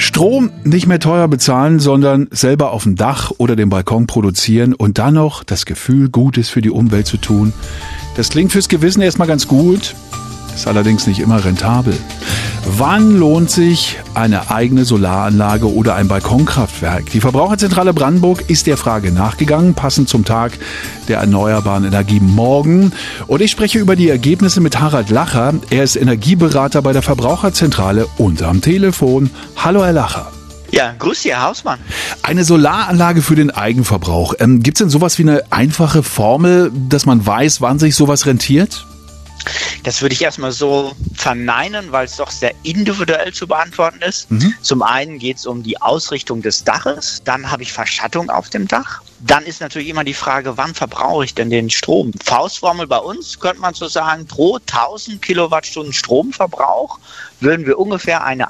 Strom nicht mehr teuer bezahlen, sondern selber auf dem Dach oder dem Balkon produzieren und dann noch das Gefühl, Gutes für die Umwelt zu tun. Das klingt fürs Gewissen erstmal ganz gut, ist allerdings nicht immer rentabel. Wann lohnt sich eine eigene Solaranlage oder ein Balkonkraftwerk? Die Verbraucherzentrale Brandenburg ist der Frage nachgegangen, passend zum Tag der erneuerbaren Energie morgen. Und ich spreche über die Ergebnisse mit Harald Lacher. Er ist Energieberater bei der Verbraucherzentrale und am Telefon. Hallo, Herr Lacher. Ja, grüß Sie, Herr Hausmann. Eine Solaranlage für den Eigenverbrauch. Gibt es denn sowas wie eine einfache Formel, dass man weiß, wann sich sowas rentiert? Das würde ich erstmal so verneinen, weil es doch sehr individuell zu beantworten ist. Zum einen geht es um die Ausrichtung des Daches, dann habe ich Verschattung auf dem Dach. Dann ist natürlich immer die Frage, wann verbrauche ich denn den Strom? Faustformel bei uns könnte man so sagen, pro 1000 Kilowattstunden Stromverbrauch würden wir ungefähr eine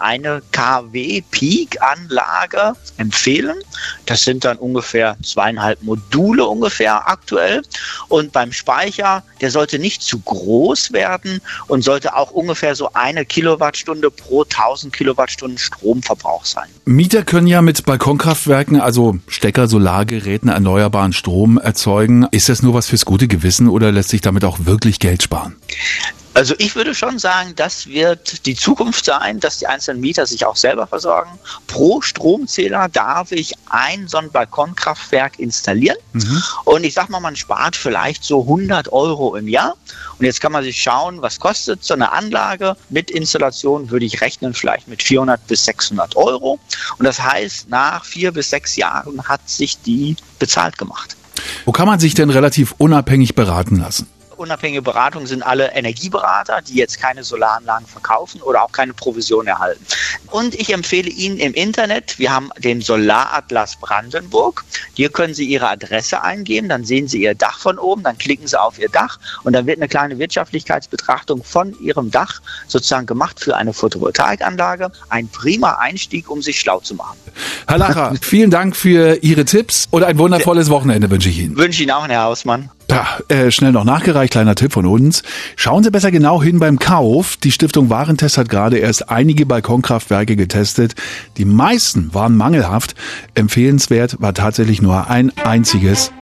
kW Peak-Anlage empfehlen. Das sind dann ungefähr 2,5 Module ungefähr aktuell. Und beim Speicher, der sollte nicht zu groß werden und sollte auch ungefähr so 1 Kilowattstunde pro 1000 Kilowattstunden Stromverbrauch sein. Mieter können ja mit Balkonkraftwerken, also Stecker, Solargeräten, erneuerbaren Strom erzeugen. Ist das nur was fürs gute Gewissen oder lässt sich damit auch wirklich Geld sparen? Also ich würde schon sagen, das wird die Zukunft sein, dass die einzelnen Mieter sich auch selber versorgen. Pro Stromzähler darf ich ein so ein Balkonkraftwerk installieren. Und ich sag mal, man spart vielleicht so 100 € im Jahr. Und jetzt kann man sich schauen, was kostet so eine Anlage. Mit Installation würde ich rechnen vielleicht mit 400 bis 600 €. Und das heißt, nach 4 bis 6 Jahren hat sich die bezahlt gemacht. Wo kann man sich denn relativ unabhängig beraten lassen? Unabhängige Beratung sind alle Energieberater, die jetzt keine Solaranlagen verkaufen oder auch keine Provision erhalten. Und ich empfehle Ihnen im Internet, wir haben den Solaratlas Brandenburg. Hier können Sie Ihre Adresse eingeben, dann sehen Sie Ihr Dach von oben, dann klicken Sie auf Ihr Dach und dann wird eine kleine Wirtschaftlichkeitsbetrachtung von Ihrem Dach sozusagen gemacht für eine Photovoltaikanlage. Ein prima Einstieg, um sich schlau zu machen. Herr Lacher, vielen Dank für Ihre Tipps und ein wundervolles Wochenende wünsche ich Ihnen. Wünsche Ihnen auch, Herr Hausmann. Ja, schnell noch nachgereicht, kleiner Tipp von uns. Schauen Sie besser genau hin beim Kauf. Die Stiftung Warentest hat gerade erst einige Balkonkraftwerke getestet. Die meisten waren mangelhaft. Empfehlenswert war tatsächlich nur ein einziges.